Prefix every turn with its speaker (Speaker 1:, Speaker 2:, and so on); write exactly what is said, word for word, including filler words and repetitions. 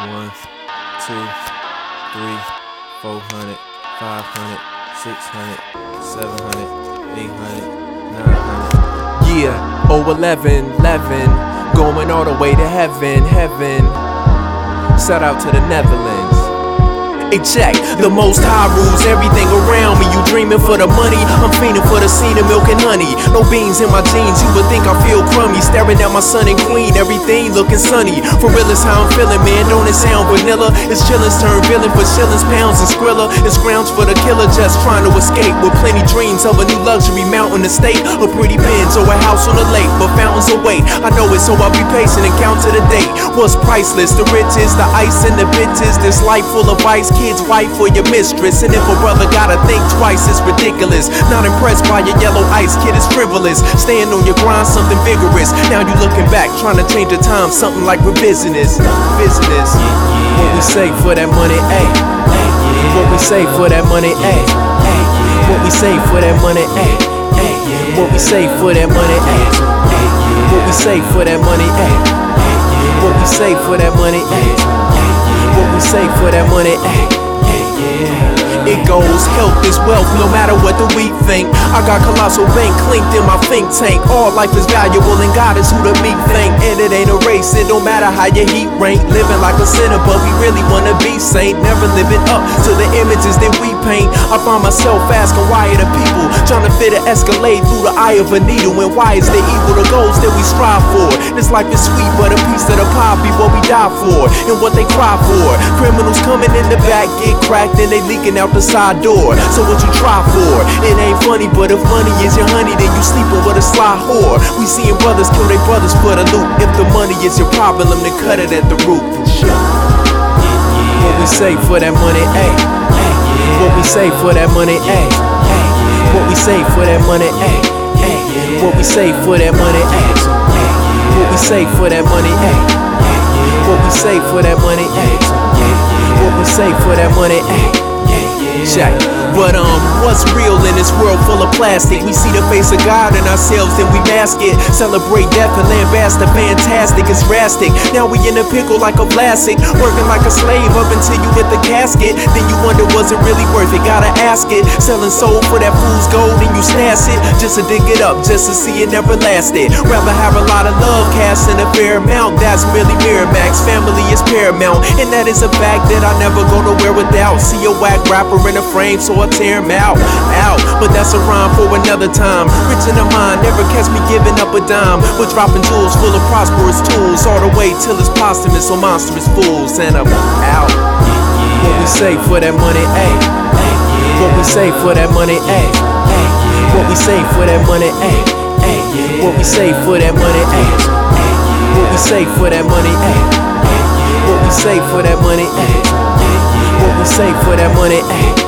Speaker 1: One, two, three, four hundred, five hundred, six hundred, seven hundred, eight hundred, nine hundred.
Speaker 2: Yeah, oh eleven, eleven, going all the way to heaven, heaven. Shout out to the Netherlands. Hey, check, the most high rules everything around me. You dreaming for the money, I'm fiending for the scene of milk and honey. No beans in my jeans, you would think I feel crummy. Staring at my son and queen, everything looking sunny. For real is how I'm feeling, man, don't it sound vanilla? It's chillins turn villain for shillings, pounds and skrilla. It's grounds for the killer just trying to escape. With plenty dreams of a new luxury mountain estate, a pretty Benz or a house on the lake, but fountains await. I know it, so I'll be patient and count to the date. What's priceless? The riches, the ice and the bitches. This life full of ice, kids, wife or your mistress. And if a brother gotta think twice, it's ridiculous. Not impressed by your yellow ice, kid, it's frivolous. Staying on your grind, something vigorous. Now you looking back, trying to change the time, something like revisionist. Revisionist. What we say for that money, ayy. What we say for that money, ayy. What we say for that money, ayy. What we say for that money, ayy. What we say for that money, ayy. What we say for that money, ayy. What we say for that money, ayy. It goes, health is wealth, no matter what the we think. I got colossal bank clinked in my think tank. All life is valuable and God is who the meek think. And it ain't a race, it don't matter how your heat rank. Living like a sinner, but we really wanna be saint. Never living up to the images that we paint. I find myself asking why are the people trying to fit an Escalade through the eye of a needle. And why is there evil the goals that we strive for? This life is sweet, but a piece of the pie be what we die for and what they cry for. Criminals coming in the back, get cracked and they leaking out the side door. So what you try for? It ain't funny, but if money is your honey, then you sleeping with a sly whore. We seeing brothers kill their brothers for the loot. If the money is your problem, then cut it at the root. What we say for that money, ayy. What we say for that money, ayy. What we say for that money, ayy. What we say for that money, ayy. What we say for that money, ayy. What we say for that money, ayy. What we say for that money, ayy. Check. But um, what's real in this world full of plastic? We see the face of God in ourselves, then we mask it. Celebrate death and lambast the fantastic. It's drastic. Now we in a pickle like a plastic. Working like a slave up until you hit the casket. Then you wonder, was it really worth it? Gotta ask it. Selling soul for that fool's gold and you stash it just to dig it up, just to see it never lasted. Rather have a lot of love cast in a fair amount. That's merely Miramax. Family is paramount, and that is a fact that I never go nowhere without. See a whack rapper in a frame, so I tear him out, out. But that's a rhyme for another time. Rich in the mind, never catch me giving up a dime. But dropping jewels full of prosperous tools, all the way till it's posthumous or monstrous fools. And I'm out. What we say for that money, ayy. What we say for that money, ayy. What we say for that money, ayy. What we say for that money, ayy. What we say for that money, ayy. What we say for that money, ayy. What we say for that money, ayy.